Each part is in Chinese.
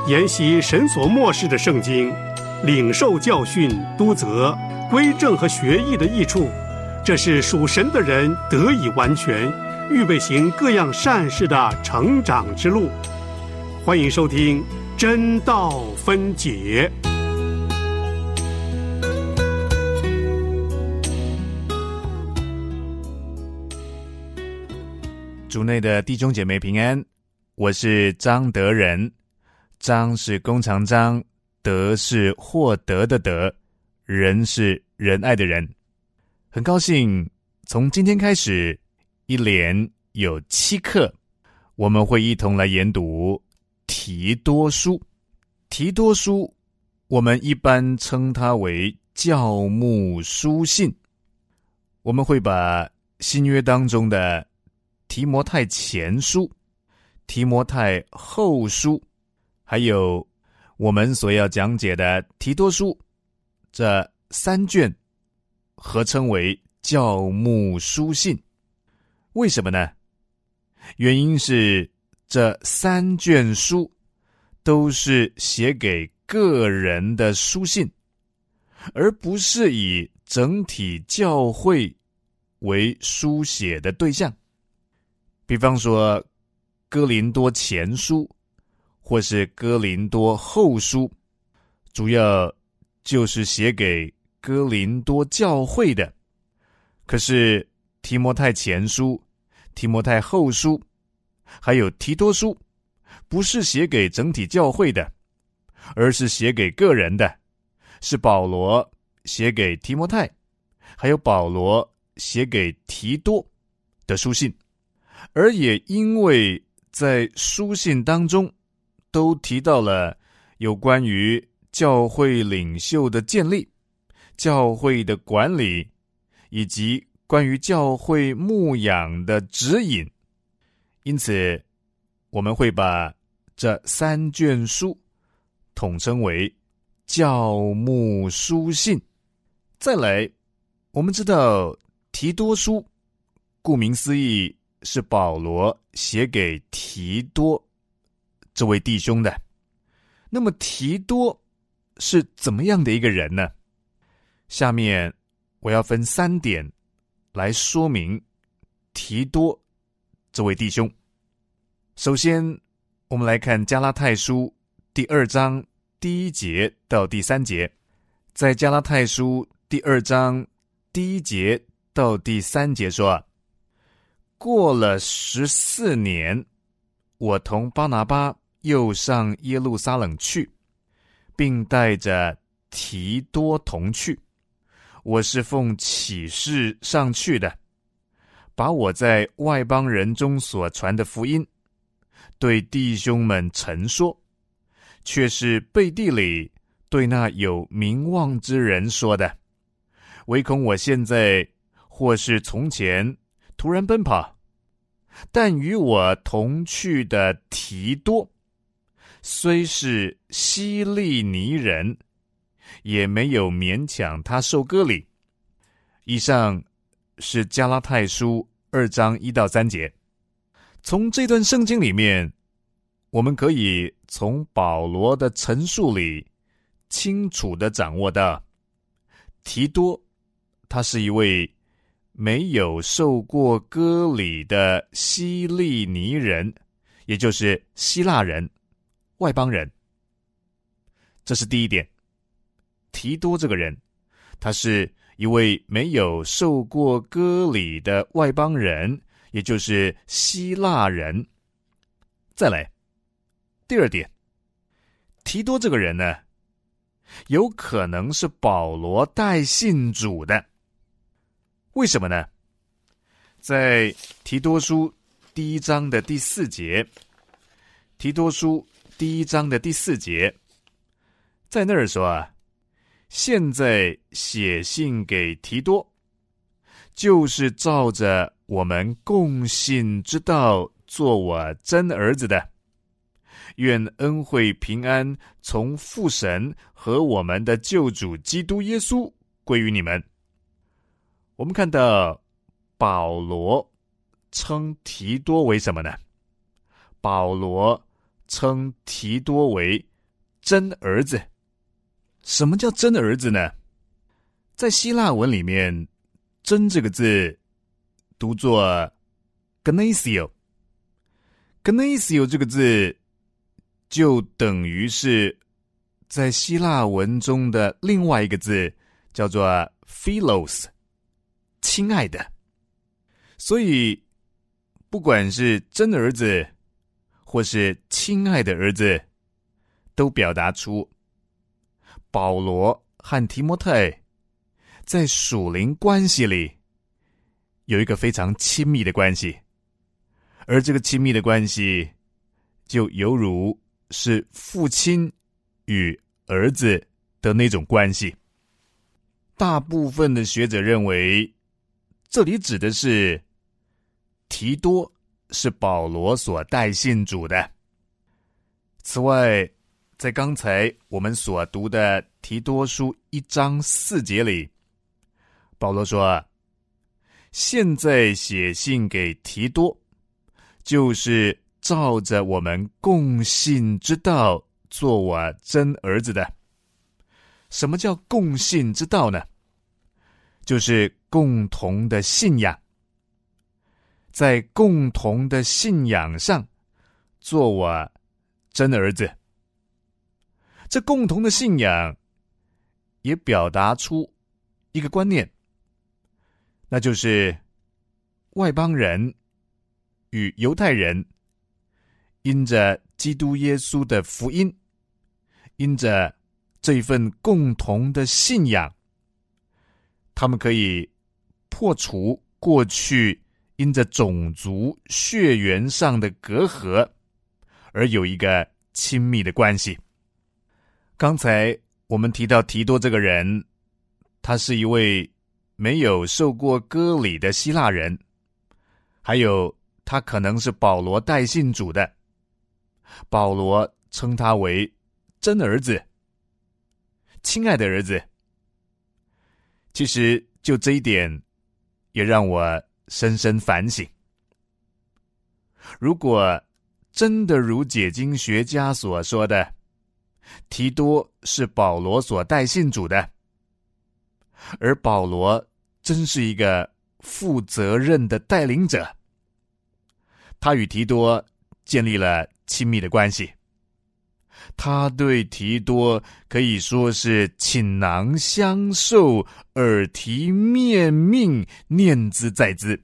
研习神所默示的圣经，领受教训、督责、归正和学艺的益处，这是属神的人得以完全，预备行各样善事的成长之路。欢迎收听真道分解。 主内的弟兄姐妹平安，我是张德仁。张是弓长张，德是获得的德，仁是仁爱的仁。很高兴从今天开始，一连有7课，我们会一同来研读提多书。提多书我们一般称它为教牧书信。我们会把新约当中的提摩太前书、提摩太后书，还有我们所要讲解的提多书，这3卷合称为教牧书信。为什么呢？原因是这3卷书都是写给个人的书信，而不是以整体教会为书写的对象。比方说哥林多前书或是哥林多后书，主要就是写给哥林多教会的。可是提摩太前书、提摩太后书还有提多书不是写给整体教会的，而是写给个人的，是保罗写给提摩太，还有保罗写给提多的书信。而也因为在书信当中都提到了有关于教会领袖的建立、教会的管理，以及关于教会牧养的指引，因此我们会把这3卷书统称为教牧书信。再来，我们知道提多书顾名思义是保罗写给提多这位弟兄的。那么提多是怎么样的一个人呢？下面我要分3点来说明提多这位弟兄。首先，我们来看加拉太书第2章第1节到第3节。在加拉太书第2章第1节到第3节说，过了14年，我同巴拿巴又上耶路撒冷去，并带着提多同去。我是奉启示上去的，把我在外邦人中所传的福音对弟兄们陈说，却是背地里对那有名望之人说的，唯恐我现在或是从前突然奔跑。但与我同去的提多，虽是希利尼人，也没有勉强他受割礼。以上是加拉太书2章1到3节。从这段圣经里面，我们可以从保罗的陈述里清楚地掌握到，提多他是一位没有受过割礼的希利尼人，也就是希腊人、外邦人。这是第一点。提多这个人，他是一位没有受过割礼的外邦人，也就是希腊人。再来，第2点，提多这个人呢，有可能是保罗带信主的。为什么呢？在提多书第1章的第4节，提多书第1章的第4节，在那儿说现在写信给提多，就是照着我们共信之道做我真儿子的，愿恩惠平安从父神和我们的救主基督耶稣归于你们。我们看到保罗称提多为什么呢？保罗称提多为真儿子。什么叫真儿子呢？在希腊文里面，真这个字读作 Gnesio。Gnesio 这个字就等于是在希腊文中的另外一个字，叫做 Philos， 亲爱的。所以不管是真儿子或是亲爱的儿子，都表达出保罗和提摩太在属灵关系里有一个非常亲密的关系，而这个亲密的关系就犹如是父亲与儿子的那种关系。大部分的学者认为，这里指的是提多是保罗所带信主的。此外，在刚才我们所读的提多书1章4节里，保罗说，现在写信给提多，就是照着我们共信之道做我真儿子的。什么叫共信之道呢？就是共同的信仰，在共同的信仰上做我真儿子。这共同的信仰也表达出一个观念，那就是外邦人与犹太人因着基督耶稣的福音，因着这份共同的信仰，他们可以破除过去因着种族血缘上的隔阂，而有一个亲密的关系。刚才我们提到提多这个人，他是一位没有受过割礼的希腊人，还有他可能是保罗带信主的。保罗称他为真儿子，亲爱的儿子。其实就这一点也让我深深反省，如果真的如解经学家所说的，提多是保罗所带信主的，而保罗真是一个负责任的带领者，他与提多建立了亲密的关系，他对提多可以说是倾囊相授，耳提面命，念兹在兹。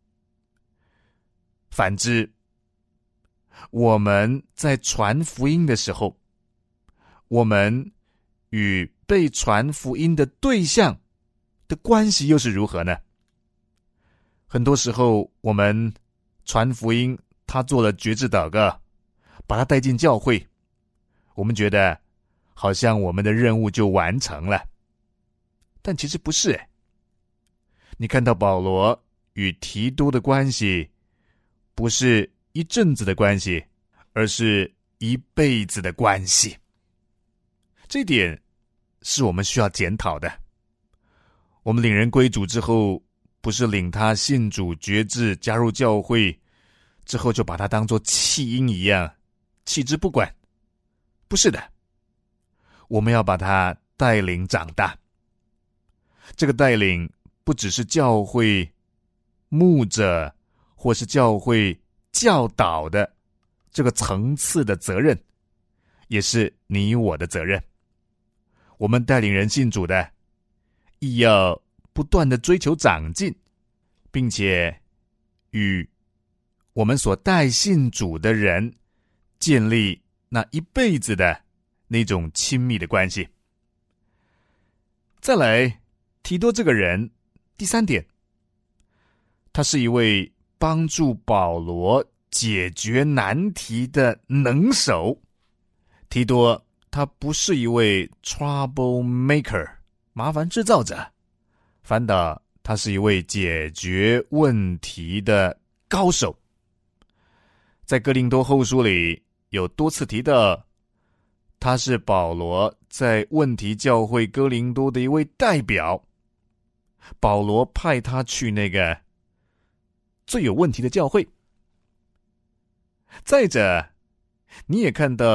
反之，我们在传福音的时候，我们与被传福音的对象的关系又是如何呢？很多时候我们传福音，他做了决志祷告，把他带进教会，我们觉得好像我们的任务就完成了，但其实不是。你看到保罗与提多的关系，不是一阵子的关系，而是一辈子的关系。这一点是我们需要检讨的。我们领人归主之后，不是领他信主决志加入教会之后就把他当作弃婴一样弃之不管，不是的，我们要把他带领长大。这个带领不只是教会牧者或是教会教导的这个层次的责任，也是你我的责任。我们带领人信主的，亦要不断的追求长进，并且与我们所带信主的人建立那一辈子的那种亲密的关系。再来，提多这个人，第三点，他是一位帮助保罗解决难题的能手。提多他不是一位 trouble maker 麻烦制造者，反倒他是一位解决问题的高手。在哥林多后书里有多次提到，他是保罗在问题教会哥林多的一位代表，保罗派他去那个最有问题的教会。再者，你也看到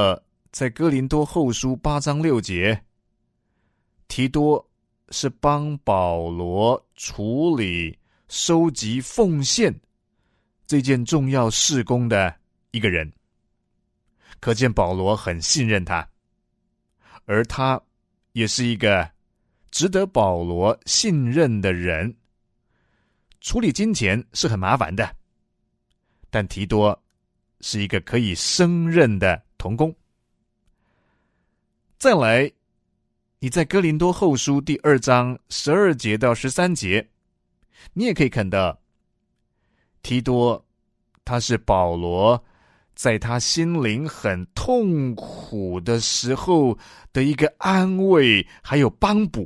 在哥林多后书8章6节，提多是帮保罗处理收集奉献这件重要事工的一个人，可见保罗很信任他，而他也是一个值得保罗信任的人。处理金钱是很麻烦的，但提多是一个可以胜任的同工。再来，你在哥林多后书第2章12节到13节，你也可以看到提多他是保罗在他心灵很痛苦的时候的一个安慰还有帮补。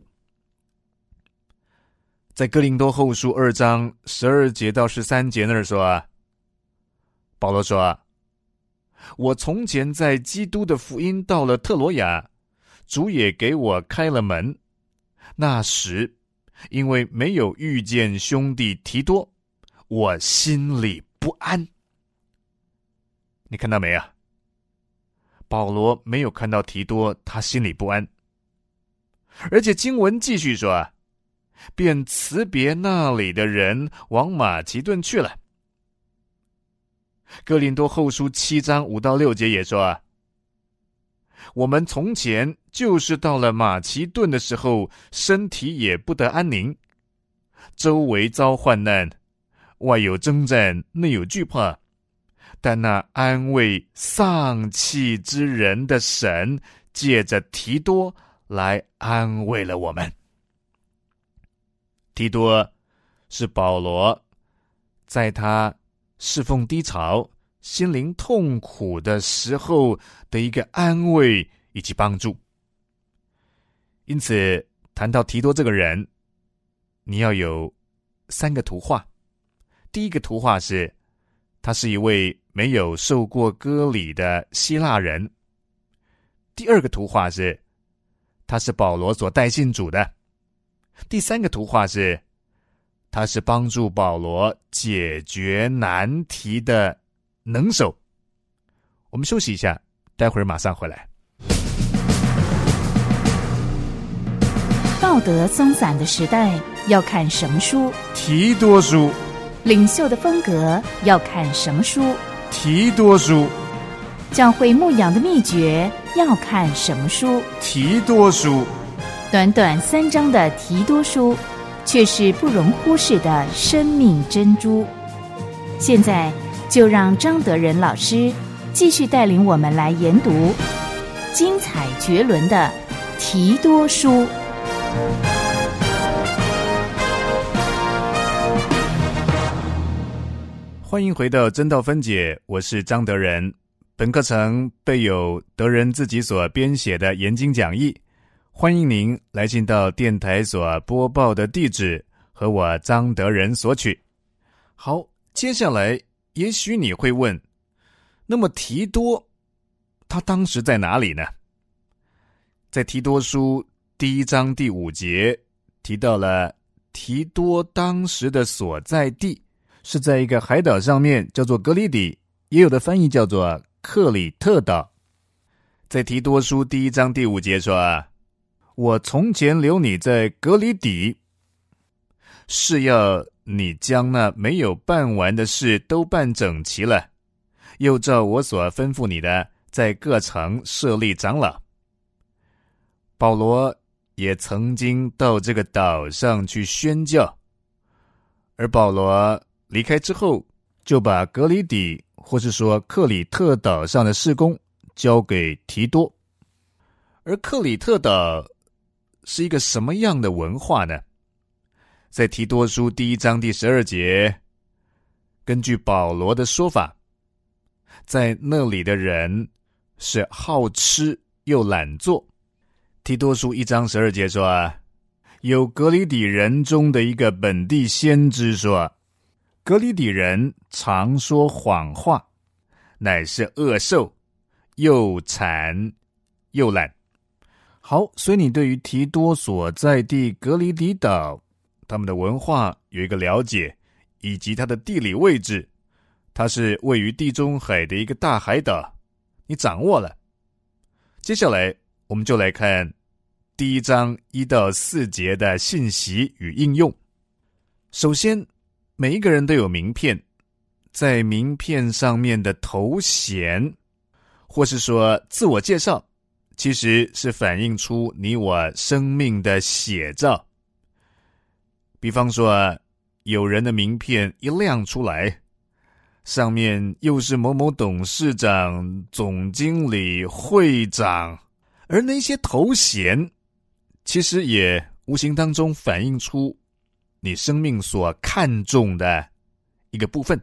在哥林多后书2章12节到13节那儿说，保罗说，我从前在基督的福音到了特罗亚，主也给我开了门。那时因为没有遇见兄弟提多，我心里不安。你看到没啊？保罗没有看到提多，他心里不安。而且经文继续说，便辞别那里的人，往马其顿去了。哥林多后书7章5到6节也说，我们从前就是到了马其顿的时候，身体也不得安宁，周围遭患难，外有征战，内有惧怕，但那安慰丧气之人的神，借着提多来安慰了我们。提多是保罗在他侍奉低潮、心灵痛苦的时候的一个安慰以及帮助。因此谈到提多这个人，你要有3个图画。第一个图画是，他是一位没有受过割礼的希腊人。第二个图画是，他是保罗所带信主的。第3个图画是，他是帮助保罗解决难题的能手。我们休息一下，待会儿马上回来。 道德松散的时代，要看什么书？ 提多书。 领袖的风格，要看什么书？ 提多书。 教会牧养的秘诀，要看什么书？ 提多书。 短短3章的提多书，却是不容忽视的生命珍珠。现在就让张德仁老师继续带领我们来研读精彩绝伦的提多书。 欢迎回到真道分解，我是张德仁。本课程备有德仁自己所编写的研经讲义，欢迎您来信到电台所播报的地址和我张德仁索取。好，接下来也许你会问，那么提多他当时在哪里呢？在提多书第1章第5节提到了提多当时的所在地是在一个海岛上面，叫做格里底，也有的翻译叫做克里特岛。在提多书第1章第5节说，我从前留你在格里底，是要你将那没有办完的事都办整齐了，又照我所吩咐你的，在各城设立长老。保罗也曾经到这个岛上去宣教，而保罗离开之后，就把格里底或是说克里特岛上的事工交给提多。而克里特岛是一个什么样的文化呢？在提多书第1章第12节，根据保罗的说法，在那里的人是好吃又懒做。提多书1章12节说，有格里底人中的一个本地先知说，格里底人常说谎话，乃是恶兽，又馋又懒。好，所以你对于提多所在地格里底岛他们的文化有一个了解，以及它的地理位置，它是位于地中海的一个大海岛，你掌握了。 接下来我们就来看第1章1到4节的信息与应用。首先，每一个人都有名片，在名片上面的头衔或是说自我介绍，其实是反映出你我生命的写照。比方说，有人的名片一亮出来，上面又是某某董事长、总经理、会长，而那些头衔其实也无形当中反映出你生命所看重的一个部分。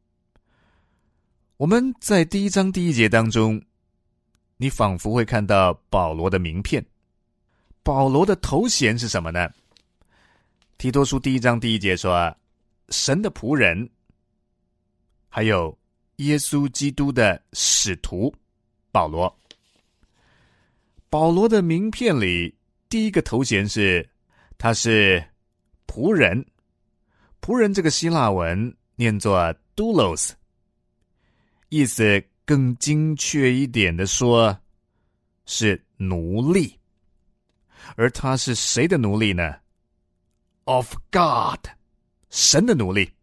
我们在第1章第1节当中，你仿佛会看到保罗的名片。保罗的头衔是什么呢？提多书第1章第1节说，神的仆人，还有耶稣基督的使徒保罗。保罗的名片里第一个头衔是他是仆人。仆人这个希腊文念作 doulos， 意思更精确一点的说是奴隶。而他是谁的奴隶呢？ Of God， 神的奴隶。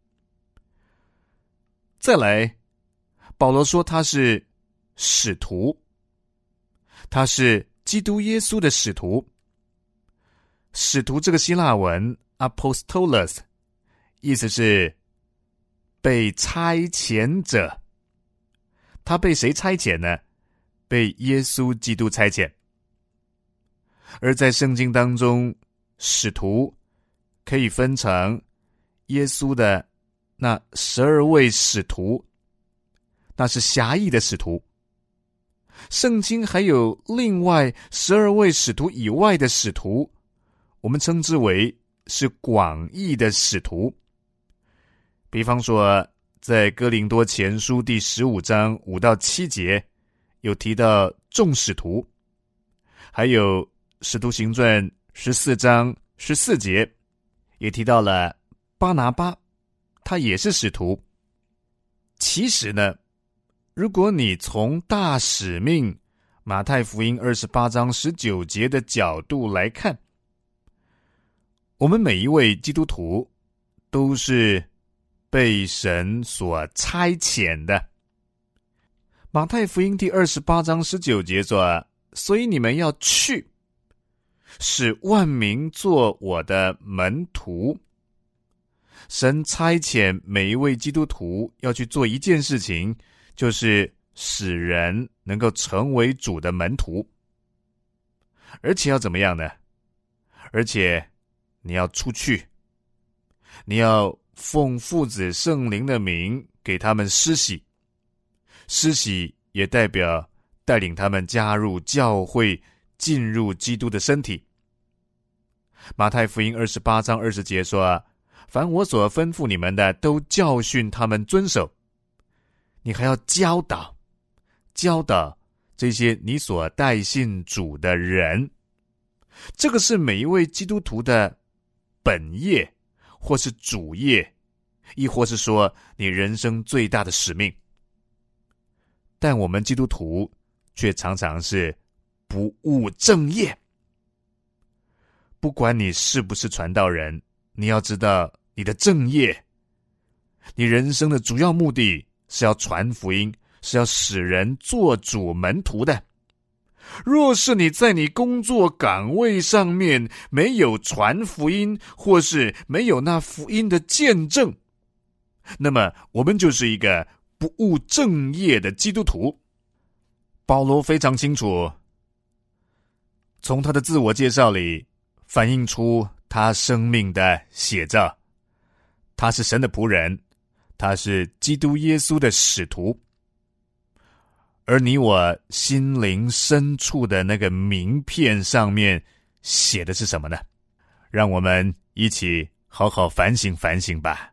再来，保罗说他是使徒，他是基督耶稣的使徒。使徒这个希腊文 apostolos， 意思是被差遣者。他被谁差遣呢？被耶稣基督差遣。而在圣经当中，使徒可以分成耶稣的那12位使徒，那是狭义的使徒。圣经还有另外12位使徒以外的使徒，我们称之为是广义的使徒。比方说，在哥林多前书第15章5到7节有提到众使徒，还有使徒行传14章14节也提到了巴拿巴，他也是使徒。其实呢，如果你从大使命马太福音28章19节的角度来看，我们每一位基督徒都是被神所差遣的。马太福音第28章19节说，所以你们要去，使万民做我的门徒。神差遣每一位基督徒要去做一件事情，就是使人能够成为主的门徒。而且要怎么样呢？而且你要出去，你要奉父子圣灵的名给他们施洗。施洗也代表带领他们加入教会，进入基督的身体。马太福音28章20节说，凡我所吩咐你们的，都教训他们遵守。你还要教导这些你所带信主的人。这个是每一位基督徒的本业，或是主业，亦或是说你人生最大的使命。但我们基督徒却常常是不务正业。不管你是不是传道人，你要知道你的正业，你人生的主要目的是要传福音，是要使人做主门徒的。若是你在你工作岗位上面没有传福音，或是没有那福音的见证，那么我们就是一个不务正业的基督徒。保罗非常清楚，从他的自我介绍里反映出他生命的写照。他是神的仆人，他是基督耶稣的使徒。而你我心灵深处的那个名片上面写的是什么呢？让我们一起好好反省反省吧。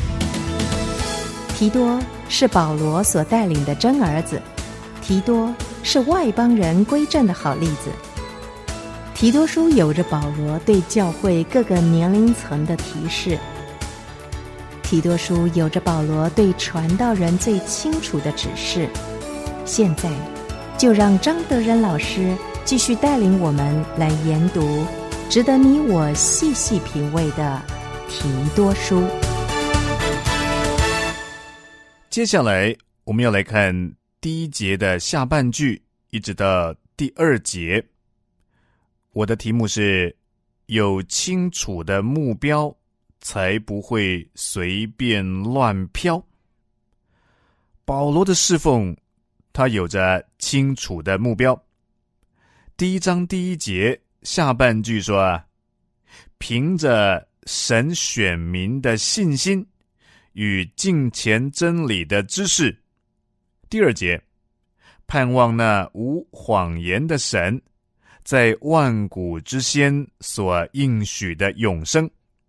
提多是保罗所带领的真儿子，提多是外邦人归正的好例子。提多书有着保罗对教会各个年龄层的提示，提多书有着保罗对传道人最清楚的指示。现在就让张德仁老师继续带领我们来研读值得你我细细品味的提多书。 接下来我们要来看第1节的下半句一直到第2节。我的题目是有清楚的目标才不会随便乱飘。保罗的侍奉他有着清楚的目标。第1章第1节下半句说，凭着神选民的信心与敬虔真理的知识。第2节，盼望那无谎言的神在万古之先所应许的永生。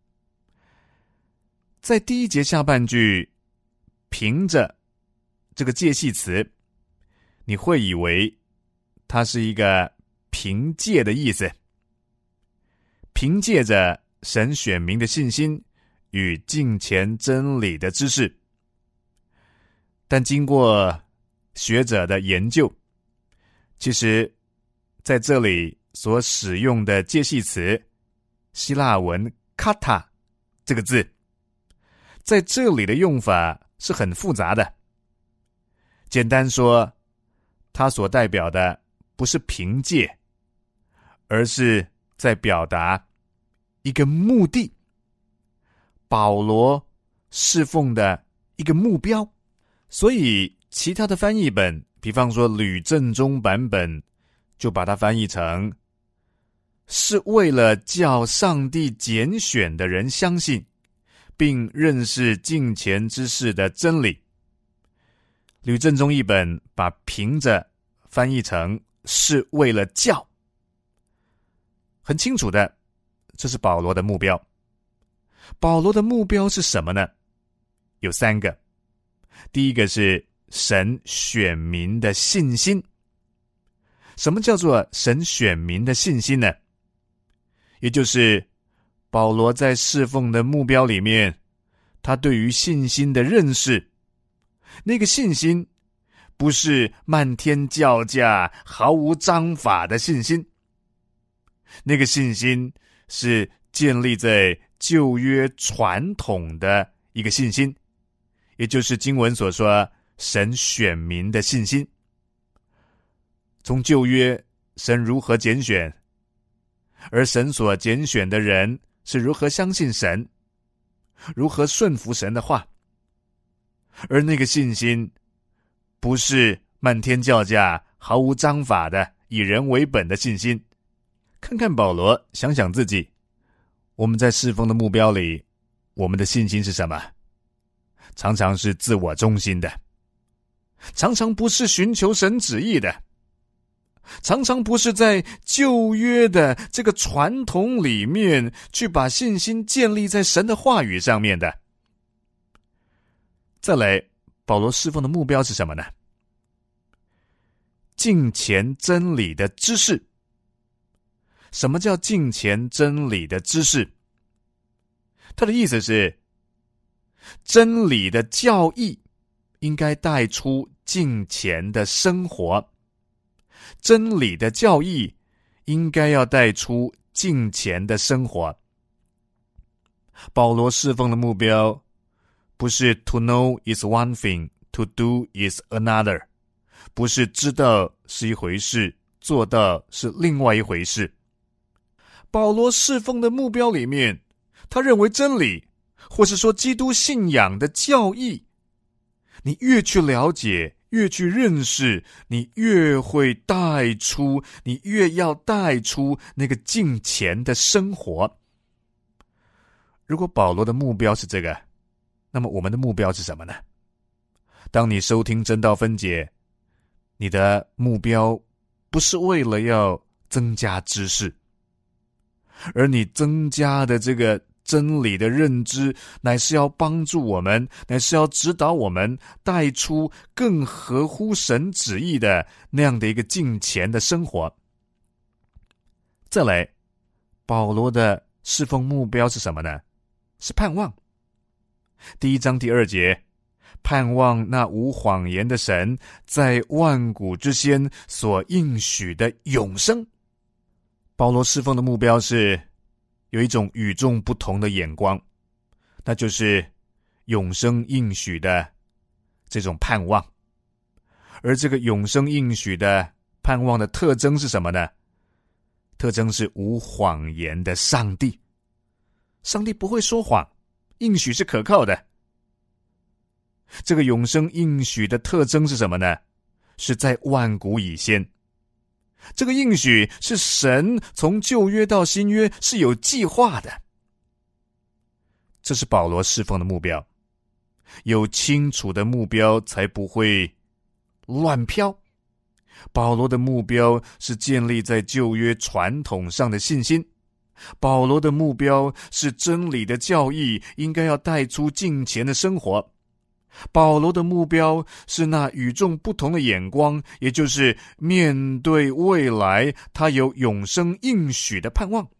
在第1节下半句，凭着这个介系词，你会以为它是一个凭借的意思，凭借着神选民的信心与敬虔真理的知识。但经过学者的研究，其实在这里所使用的介系词希腊文 kata 这个字，在这里的用法是很复杂的。简单说，它所代表的不是凭借，而是在表达一个目的，保罗侍奉的一个目标。所以其他的翻译本，比方说吕正中版本，就把它翻译成是为了叫上帝拣选的人相信并认识敬虔之事的真理。吕正中译本把凭着翻译成是为了叫。很清楚的，这是保罗的目标。保罗的目标是什么呢？有3个。第一个是神选民的信心。什么叫做神选民的信心呢？也就是保罗在侍奉的目标里面，他对于信心的认识。那个信心不是漫天叫价毫无章法的信心，那个信心是建立在旧约传统的一个信心，也就是经文所说神选民的信心。从旧约神如何拣选，而神所拣选的人是如何相信神，如何顺服神的话。而那个信心不是漫天叫价毫无章法的以人为本的信心。看看保罗，想想自己，我们在侍奉的目标里，我们的信心是什么？常常是自我中心的，常常不是寻求神旨意的，常常不是在旧约的这个传统里面去把信心建立在神的话语上面的。再来，保罗侍奉的目标是什么呢？敬虔真理的知识。什么叫敬虔真理的知识？他的意思是，真理的教义应该带出敬虔的生活，真理的教义应该要带出敬虔的生活。保罗侍奉的目标不是 to know is one thing, to do is another， 不是知道是一回事，做到是另外一回事。保罗侍奉的目标里面，他认为真理，或是说基督信仰的教义，你越去了解，越去认识，你越会带出，你越要带出那个敬虔的生活。如果保罗的目标是这个，那么我们的目标是什么呢？当你收听真道分解，你的目标不是为了要增加知识，而你增加的这个真理的认知，乃是要帮助我们，乃是要指导我们带出更合乎神旨意的那样的一个敬虔的生活。再来，保罗的侍奉目标是什么呢？是盼望。第1章第2节， 盼望那无谎言的神在万古之先所应许的永生。保罗侍奉的目标是有一种与众不同的眼光，那就是永生应许的这种盼望。而这个永生应许的盼望的特征是什么呢？特征是无谎言的上帝。上帝不会说谎，应许是可靠的。这个永生应许的特征是什么呢？是在万古以先。这个应许是神从旧约到新约是有计划的。这是保罗侍奉的目标。有清楚的目标才不会乱飘。保罗的目标是建立在旧约传统上的信心。保罗的目标是真理的教义应该要带出敬虔的生活。保罗的目标是那与众不同的眼光，也就是面对未来他有永生应许的盼望。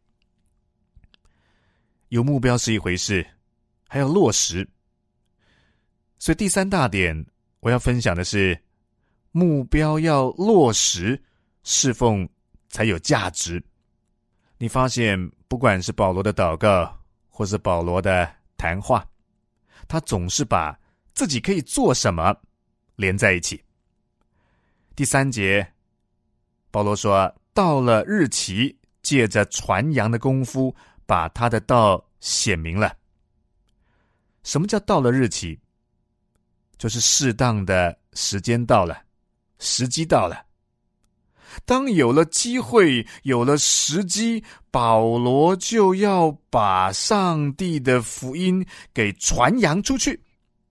有目标是一回事，还要落实。所以第三大点我要分享的是，目标要落实，侍奉才有价值。你发现不管是保罗的祷告或是保罗的谈话，他总是把自己可以做什么连在一起。第3节，保罗说，到了日期，借着传扬的功夫，把他的道显明了。什么叫到了日期？就是适当的时间到了，时机到了。当有了机会，有了时机，保罗就要把上帝的福音给传扬出去。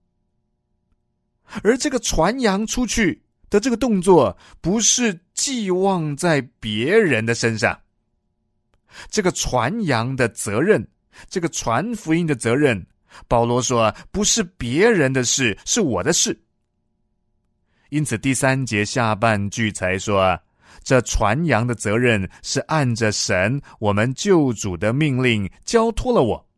而这个传扬出去的这个动作，不是寄望在别人的身上。这个传扬的责任，这个传福音的责任，保罗说不是别人的事，是我的事。因此第3节下半句才说，这传扬的责任是按着神我们救主的命令交托了我。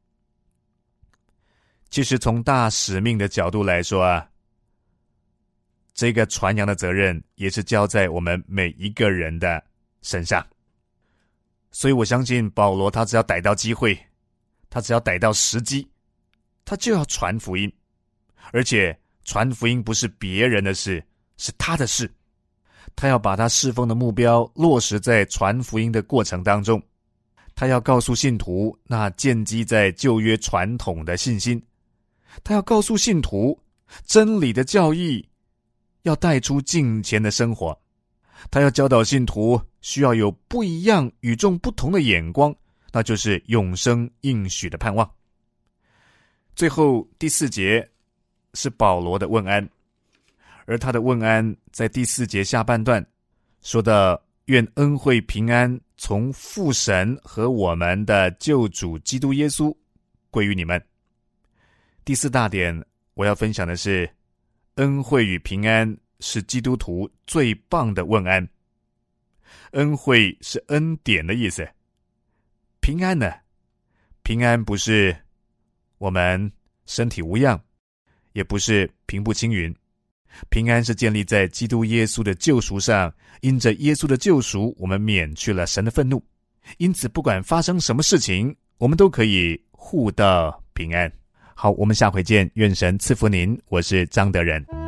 其实从大使命的角度来说，这个传扬的责任也是交在我们每一个人的身上。所以我相信保罗他只要逮到机会，他只要逮到时机，他就要传福音。而且传福音不是别人的事，是他的事。他要把他侍奉的目标落实在传福音的过程当中。他要告诉信徒那建基在旧约传统的信心。他要告诉信徒真理的教义要带出敬虔的生活。他要教导信徒需要有不一样与众不同的眼光，那就是永生应许的盼望。最后第4节是保罗的问安，而他的问安在第4节下半段说到，愿恩惠平安从父神和我们的救主基督耶稣归于你们。第4大点我要分享的是，恩惠与平安是基督徒最棒的问安。恩惠是恩典的意思。平安呢？平安不是我们身体无恙，也不是平步青云。平安是建立在基督耶稣的救赎上，因着耶稣的救赎，我们免去了神的愤怒。因此不管发生什么事情，我们都可以互道平安。好，我们下回见，愿神赐福您，我是张德仁。